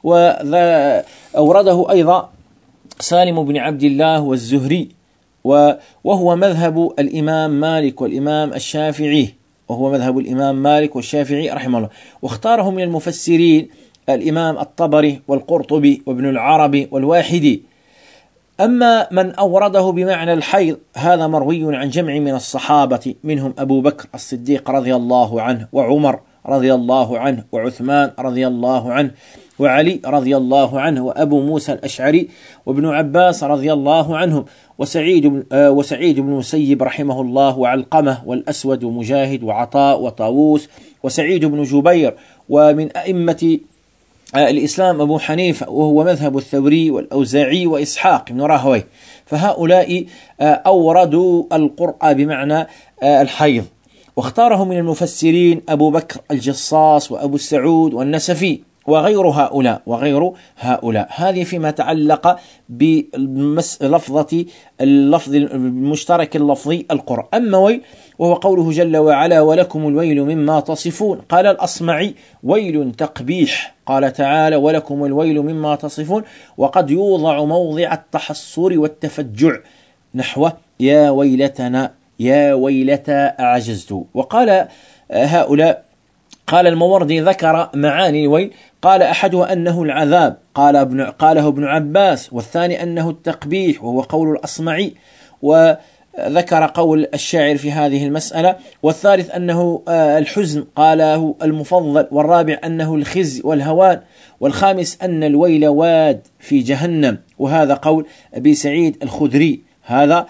وأورده أيضا سالم بن عبد الله والزهري، وهو مذهب الإمام مالك والإمام الشافعي وهو مذهب الإمام مالك والشافعي رحمه الله. واختاره من المفسرين الإمام الطبري والقرطبي وابن العربي والواحدي. أما من أورده بمعنى الحيض هذا مروي عن جمع من الصحابة، منهم أبو بكر الصديق رضي الله عنه، وعمر رضي الله عنه، وعثمان رضي الله عنه، وعلي رضي الله عنه، وأبو موسى الأشعري، وابن عباس رضي الله عنهم، وسعيد وسعيد بن مسيب رحمه الله، وعلقمة والأسود ومجاهد وعطاء وطاووس وسعيد بن جبير. ومن أئمة الإسلام أبو حنيفة وهو مذهب الثوري والأوزاعي وإسحاق بن راهويه. فهؤلاء أوردوا القرء بمعنى الحيض. واختاره من المفسرين أبو بكر الجصاص وأبو السعود والنسفي وغير هؤلاء وغير هؤلاء. هذه فيما تعلق بلفظة اللفظ المشترك اللفظي القرء. أما ويل وهو قوله جل وعلا ولكم الويل مما تصفون، قال الأصمعي ويل تقبيح، قال تعالى ولكم الويل مما تصفون، وقد يوضع موضع التحصر والتفجع نحو يا ويلتنا يا ويلتا أعجزت. وقال هؤلاء قال الموردي ذكر معاني الويل، قال أحدها أنه العذاب، قال ابن قاله ابن عباس، والثاني أنه التقبيح وهو قول الأصمعي، وذكر قول الشاعر في هذه المسألة، والثالث أنه الحزن قاله المفضل، والرابع أنه الخزي والهوان، والخامس أن الويل واد في جهنم، وهذا قول أبي سعيد الخدري هذا،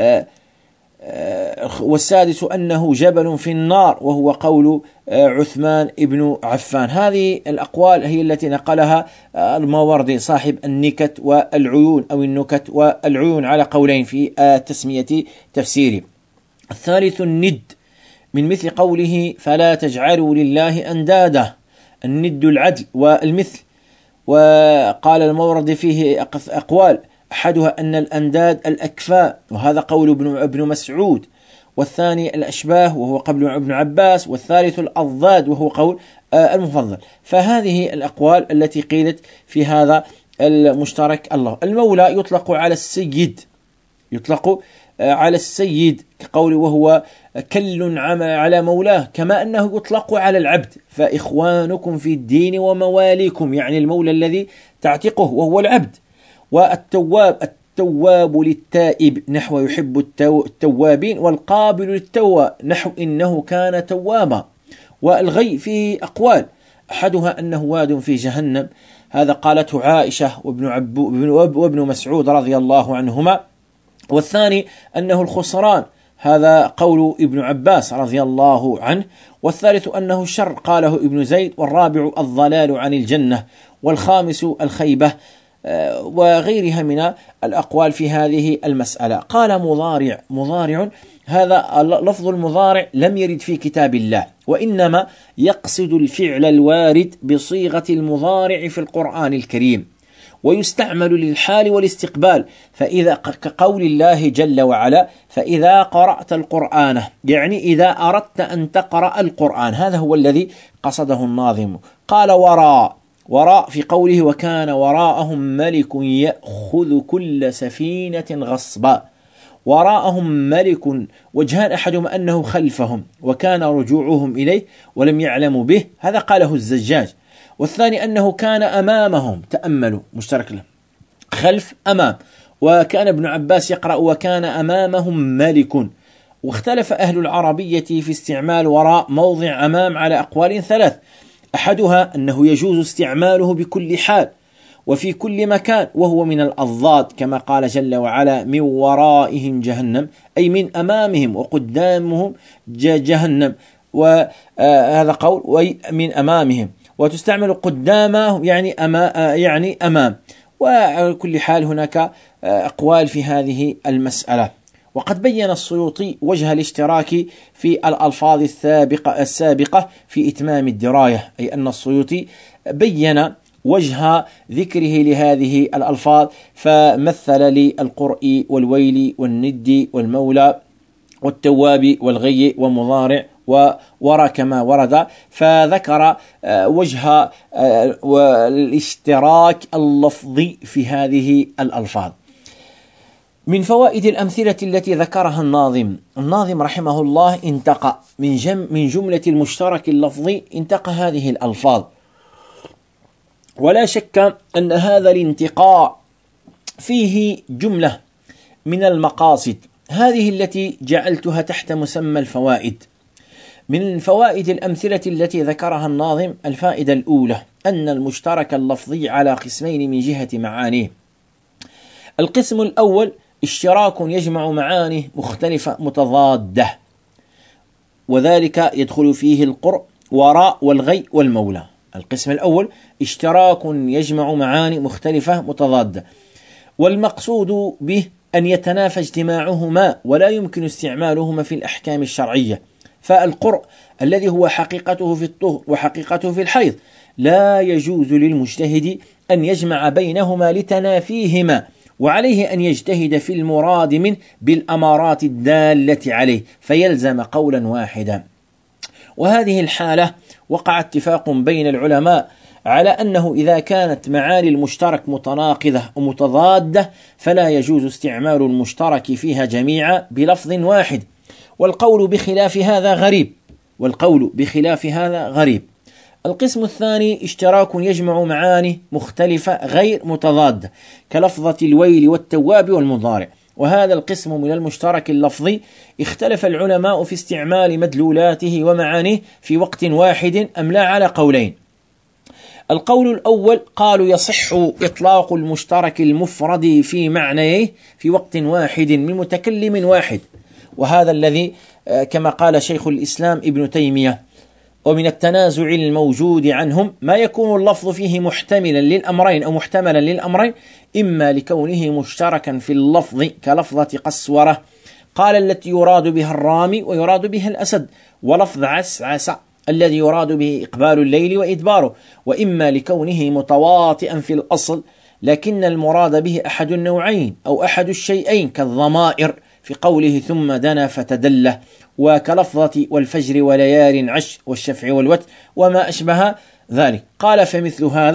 والسادس أنه جبل في النار وهو قول عثمان ابن عفان. هذه الأقوال هي التي نقلها الماوردي صاحب النكت والعيون أو النكت والعيون على قولين في تسمية تفسيره. الثالث الند من مثل قوله فلا تجعلوا لله أندادا، الند العدل والمثل. وقال الماوردي فيه أقوال، أحدها أن الأنداد الأكفاء وهذا قول ابن مسعود، والثاني الأشباه وهو قول ابن عباس، والثالث الأضداد وهو قول المفضل. فهذه الأقوال التي قيلت في هذا المشترك الله. المولى يطلق على السيد يطلق على السيد كقول وهو كل على مولاه، كما أنه يطلق على العبد، فإخوانكم في الدين ومواليكم، يعني المولى الذي تعتقه وهو العبد. والتواب التواب للتائب نحو يحب التوابين، والقابل للتوبة نحو إنه كان توابا. والغي فيه أقوال، أحدها أنه واد في جهنم، هذا قالته عائشة وابن, عبو وابن مسعود رضي الله عنهما. والثاني أنه الخسران، هذا قول ابن عباس رضي الله عنه. والثالث أنه الشر، قاله ابن زيد. والرابع الضلال عن الجنة. والخامس الخيبة، وغيرها من الأقوال في هذه المسألة. قال مضارع، مضارع هذا لفظ المضارع لم يرد في كتاب الله، وإنما يقصد الفعل الوارد بصيغة المضارع في القرآن الكريم، ويستعمل للحال والاستقبال. فإذا كقول الله جل وعلا فإذا قرأت القرآن، يعني إذا أردت أن تقرأ القرآن، هذا هو الذي قصده الناظم. قال وراء، وراء في قوله وكان وراءهم ملك يأخذ كل سفينة غصبا. وراءهم ملك، وجهان، أحدهما أنه خلفهم وكان رجوعهم إليه ولم يعلموا به، هذا قاله الزجاج. والثاني أنه كان أمامهم، تأملوا مشترك له، خلف أمام. وكان ابن عباس يقرأ وكان أمامهم ملك. واختلف أهل العربية في استعمال وراء موضع أمام على أقوال ثلاث، أحدها أنه يجوز استعماله بكل حال وفي كل مكان، وهو من الأضداد، كما قال جل وعلا من ورائهم جهنم، أي من أمامهم وقدامهم جهنم، وهذا قول من أمامهم. وتستعمل قدامهم يعني أمام، يعني أمام. وكل حال هناك أقوال في هذه المسألة. وقد بين السيوطي وجه الاشتراك في الألفاظ السابقة, السابقة في إتمام الدراية، أي أن السيوطي بين وجه ذكره لهذه الألفاظ، فمثل للقرء والويل والند والمولى والتواب والغي ومضارع وورى كما ورد، فذكر وجه الاشتراك اللفظي في هذه الألفاظ. من فوائد الأمثلة التي ذكرها الناظم، الناظم رحمه الله انتقى من, جم من جملة المشترك اللفظي، انتقى هذه الألفاظ. ولا شك أن هذا الانتقاء فيه جملة من المقاصد، هذه التي جعلتها تحت مسمى الفوائد. من فوائد الأمثلة التي ذكرها الناظم، الفائدة الأولى أن المشترك اللفظي على قسمين من جهة معانيه. القسم الأول اشتراك يجمع معاني مختلفة متضادة، وذلك يدخل فيه القرء وراء والغي والمولى. القسم الأول اشتراك يجمع معاني مختلفة متضادة، والمقصود به أن يتنافى اجتماعهما ولا يمكن استعمالهما في الأحكام الشرعية. فالقرء الذي هو حقيقته في الطهر وحقيقته في الحيض لا يجوز للمجتهد أن يجمع بينهما لتنافيهما، وعليه أن يجتهد في المراد منه بالأمارات الدالة عليه فيلزم قولا واحدا. وهذه الحالة وقع اتفاق بين العلماء على أنه إذا كانت معاني المشترك متناقضة ومتضادة فلا يجوز استعمال المشترك فيها جميعا بلفظ واحد، والقول بخلاف هذا غريب والقول بخلاف هذا غريب. القسم الثاني اشتراك يجمع معاني مختلفة غير متضادة كلفظة الويل والتواب والمضارع، وهذا القسم من المشترك اللفظي اختلف العلماء في استعمال مدلولاته ومعانيه في وقت واحد أم لا على قولين. القول الأول قالوا يصح إطلاق المشترك المفرد في معنيه في وقت واحد من متكلم واحد، وهذا الذي كما قال شيخ الإسلام ابن تيمية ومن التنازع الموجود عنهم ما يكون اللفظ فيه محتملا للأمرين أو محتملا للأمرين، إما لكونه مشتركا في اللفظ كلفظة قسورة قال التي يراد بها الرامي ويراد بها الأسد، ولفظ عسعس الذي يراد به إقبال الليل وإدباره، وإما لكونه متواطئا في الأصل لكن المراد به أحد النوعين أو أحد الشيئين كالضمائر في قوله ثم دنا فتدله، وكلفظة والفجر وليال عش والشفع والوتر وما أشبه ذلك. قال فمثل هذا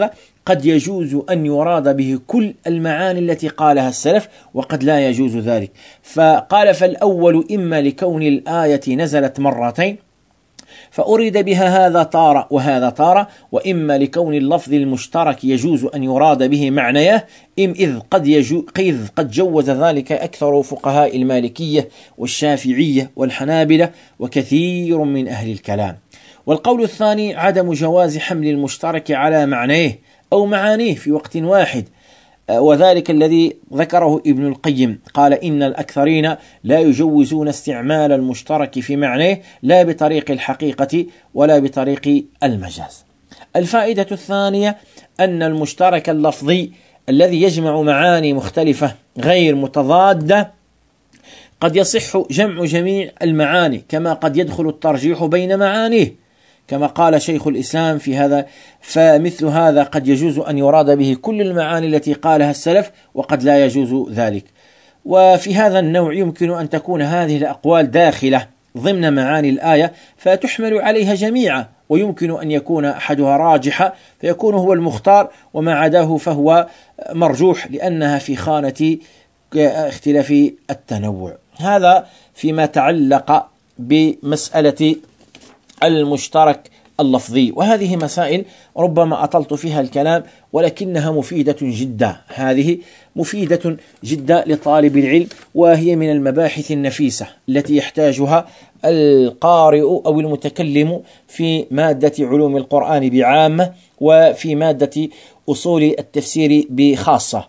قد يجوز أن يراد به كل المعاني التي قالها السلف، وقد لا يجوز ذلك. فقال: فالأول إما لكون الآية نزلت مرتين فأريد بها هذا تارة وهذا تارة، وإما لكون اللفظ المشترك يجوز أن يراد به معناه، إذ قد, يجو إذ قد جوز ذلك أكثر فقهاء المالكية والشافعية والحنابلة وكثير من أهل الكلام. والقول الثاني عدم جواز حمل المشترك على معناه أو معانيه في وقت واحد، وذلك الذي ذكره ابن القيم، قال: إن الأكثرين لا يجوزون استعمال المشترك في معناه لا بطريق الحقيقة ولا بطريق المجاز. الفائدة الثانية أن المشترك اللفظي الذي يجمع معاني مختلفة غير متضادة قد يصح جمع جميع المعاني، كما قد يدخل الترجيح بين معانيه، كما قال شيخ الإسلام في هذا: فمثل هذا قد يجوز أن يراد به كل المعاني التي قالها السلف، وقد لا يجوز ذلك. وفي هذا النوع يمكن أن تكون هذه الأقوال داخلة ضمن معاني الآية فتحمل عليها جميعا، ويمكن أن يكون أحدها راجحة فيكون هو المختار، وما عداه فهو مرجوح لأنها في خانة اختلاف التنوع. هذا فيما تعلق بمسألة المشترك اللفظي. وهذه مسائل ربما أطلت فيها الكلام ولكنها مفيدة جدا، هذه مفيدة جدا لطالب العلم، وهي من المباحث النفيسة التي يحتاجها القارئ أو المتكلم في مادة علوم القرآن بعامة، وفي مادة أصول التفسير بخاصة،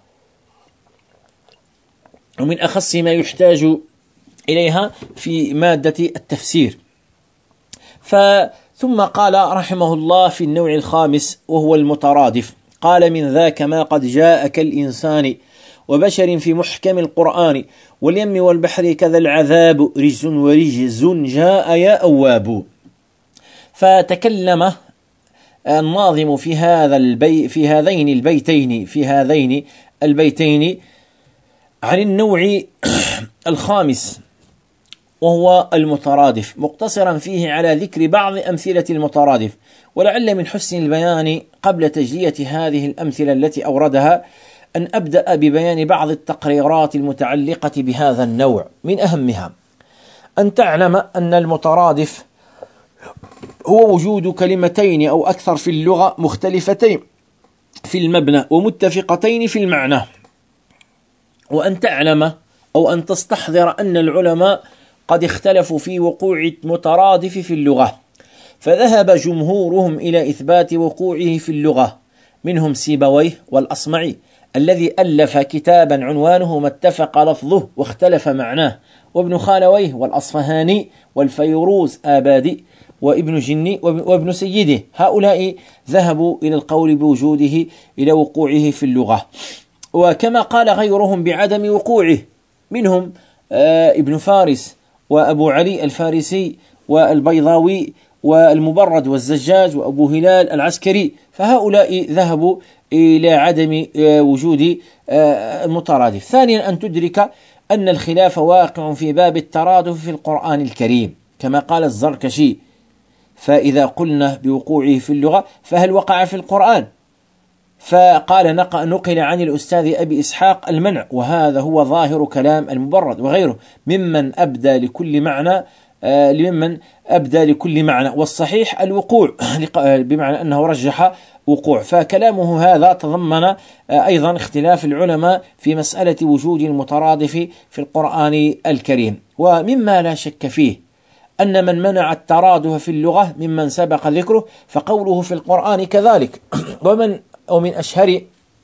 ومن أخص ما يحتاج إليها في مادة التفسير. ثم قال رحمه الله في النوع الخامس وهو المترادف، قال: من ذاك ما قد جاء كالإنسان وبشر في محكم القرآن، واليم والبحر كذا العذاب رجز ورجز جاء يا أواب. فتكلم الناظم في هذا البي في هذين البيتين في هذين البيتين عن النوع الخامس وهو المترادف، مقتصرا فيه على ذكر بعض أمثلة المترادف. ولعل من حسن البيان قبل تجلية هذه الأمثلة التي أوردها أن أبدأ ببيان بعض التقريرات المتعلقة بهذا النوع. من أهمها أن تعلم أن المترادف هو وجود كلمتين أو أكثر في اللغة مختلفتين في المبنى ومتفقتين في المعنى، وأن تعلم أو أن تستحضر أن العلماء قد اختلفوا في وقوع المترادف في اللغة، فذهب جمهورهم إلى إثبات وقوعه في اللغة، منهم سيبويه والأصمعي الذي ألف كتابا عنوانه ما اتفق لفظه واختلف معناه، وابن خالويه والأصفهاني والفيروز آبادي وابن جني وابن سيده، هؤلاء ذهبوا إلى القول بوجوده إلى وقوعه في اللغة. وكما قال غيرهم بعدم وقوعه، منهم آه ابن فارس وأبو علي الفارسي والبيضاوي والمبرد والزجاج وأبو هلال العسكري، فهؤلاء ذهبوا إلى عدم وجود المترادف. ثانيا أن تدرك أن الخلاف واقع في باب الترادف في القرآن الكريم، كما قال الزركشي: فإذا قلنا بوقوعه في اللغة فهل وقع في القرآن؟ فقال: نقل عن الأستاذ أبي إسحاق المنع، وهذا هو ظاهر كلام المبرد وغيره ممن أبدى لكل معنى لمن أبدى لكل معنى، والصحيح الوقوع بمعنى أنه رجح وقوع. فكلامه هذا تضمن أيضا اختلاف العلماء في مسألة وجود المترادف في القرآن الكريم. ومما لا شك فيه أن من منع الترادف في اللغة ممن سبق ذكره، فقوله في القرآن كذلك. ومن أو من أشهر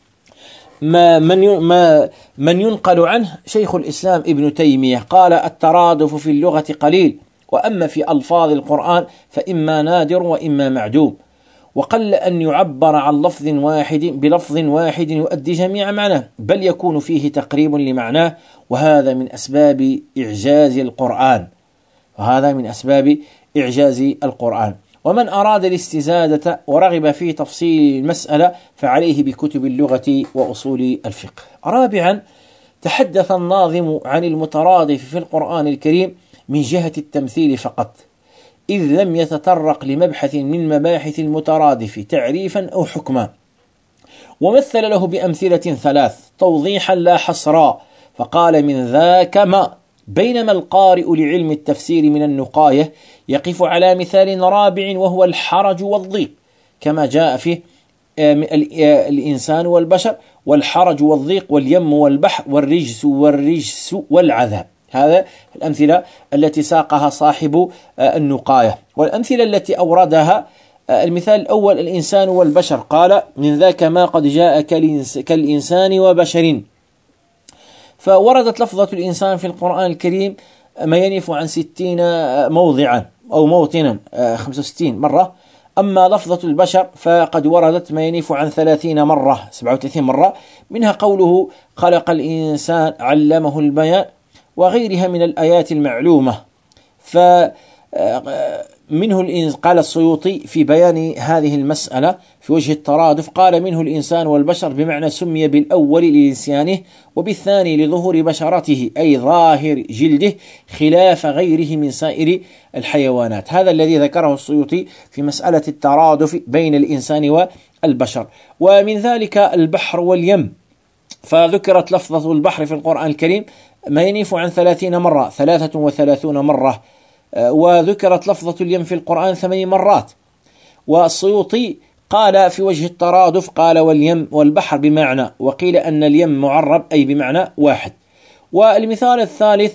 ما من ما من ينقل عنه شيخ الإسلام ابن تيمية، قال: الترادف في اللغة قليل، وأما في ألفاظ القرآن فإما نادر وإما معدوم، وقل أن يعبر عن لفظ واحد بلفظ واحد يؤدي جميع معناه، بل يكون فيه تقريب لمعناه، وهذا من أسباب إعجاز القرآن وهذا من أسباب إعجاز القرآن. ومن أراد الاستزادة ورغب في تفصيل المسألة فعليه بكتب اللغة وأصول الفقه. رابعا، تحدث الناظم عن المترادف في القرآن الكريم من جهة التمثيل فقط، إذ لم يتطرق لمبحث من مباحث المترادف تعريفا أو حكما، ومثل له بأمثلة ثلاث توضيحا لا حصرا، فقال: من ذاك ما، بينما القارئ لعلم التفسير من النقاية يقف على مثال رابع وهو الحرج والضيق، كما جاء فيه الإنسان والبشر والحرج والضيق واليم والبحر والرجس والرجس والعذاب. هذا الأمثلة التي ساقها صاحب النقاية. والأمثلة التي أوردها: المثال الأول الإنسان والبشر، قال: من ذاك ما قد جاء كالإنسان وبشر. فوردت لفظة الإنسان في القرآن الكريم ما ينف عن ستين موضعا أو موطنا، خمسة وستين مرة. أما لفظة البشر فقد وردت ما ينف عن ثلاثين مرة، سبعة وثلاثين مرة، منها قوله: خلق الإنسان علمه البيان، وغيرها من الآيات المعلومة. فمنه قال السيوطي في بيان هذه المسألة في وجه الترادف، قال: منه الإنسان والبشر بمعنى سمي بالأول لنسيانه، وبالثاني لظهور بشرته أي ظاهر جلده، خلاف غيره من سائر الحيوانات. هذا الذي ذكره السيوطي في مسألة الترادف بين الإنسان والبشر. ومن ذلك البحر واليم، فذكرت لفظة البحر في القرآن الكريم ما ينف عن ثلاثين مرة، ثلاثة وثلاثون مرة، وذكرت لفظة اليم في القرآن ثماني مرات. والسيوطي قال في وجه الترادف، قال: واليم والبحر بمعنى، وقيل أن اليم معرب أي بمعنى واحد. والمثال الثالث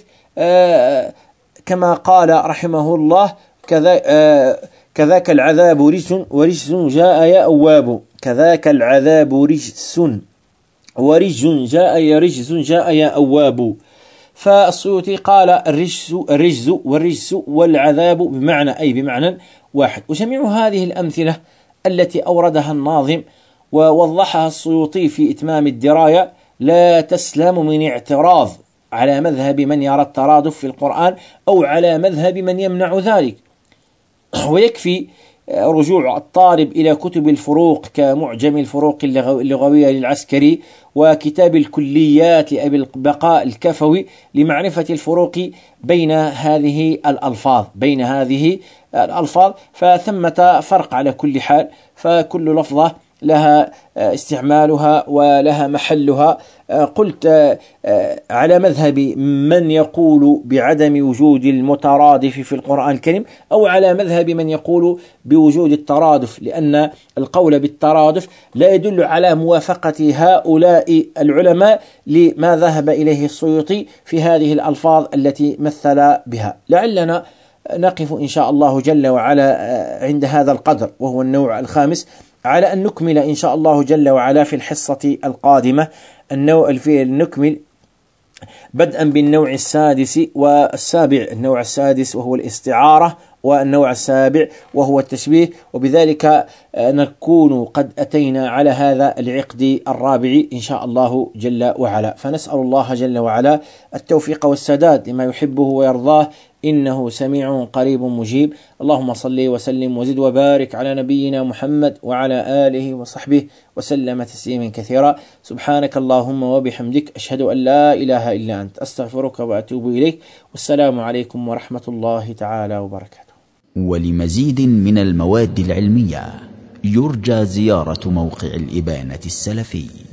كما قال رحمه الله: كذا كذاك العذاب رجس ورجس جاء يا أواب، كذاك العذاب رجس ورجس جاء يا رجس جاء يا أواب. فالسيوطي قال: الرجس الرجز والرجس والعذاب بمعنى أي بمعنى واحد. وجميع هذه الأمثلة التي أوردها الناظم ووضحها السيوطي في إتمام الدراية لا تسلم من اعتراض على مذهب من يرى الترادف في القرآن أو على مذهب من يمنع ذلك. ويكفي رجوع الطالب إلى كتب الفروق كمعجم الفروق اللغوية للعسكري، وكتاب الكليات لأبي البقاء الكفوي، لمعرفة الفروق بين هذه الألفاظ بين هذه الألفاظ فثمة فرق على كل حال، فكل لفظة لها استعمالها ولها محلها. قلت على مذهب من يقول بعدم وجود المترادف في القرآن الكريم، أو على مذهب من يقول بوجود الترادف، لأن القول بالترادف لا يدل على موافقة هؤلاء العلماء لما ذهب إليه السيوطي في هذه الألفاظ التي مثل بها. لعلنا نقف إن شاء الله جل وعلا عند هذا القدر، وهو النوع الخامس، على أن نكمل إن شاء الله جل وعلا في الحصة القادمة النوع في نكمل بدءا بالنوع السادس والسابع. النوع السادس وهو الاستعارة، والنوع السابع وهو التشبيه، وبذلك نكون قد أتينا على هذا العقد الرابع إن شاء الله جل وعلا. فنسأل الله جل وعلا التوفيق والسداد لما يحبه ويرضاه، إنه سميع قريب مجيب. اللهم صل وسلم وزد وبارك على نبينا محمد وعلى آله وصحبه وسلم تسليما كثيرا. سبحانك اللهم وبحمدك، أشهد أن لا إله إلا أنت، أستغفرك وأتوب إليك، والسلام عليكم ورحمة الله تعالى وبركاته. ولمزيد من المواد العلمية يرجى زيارة موقع الإبانة السلفي.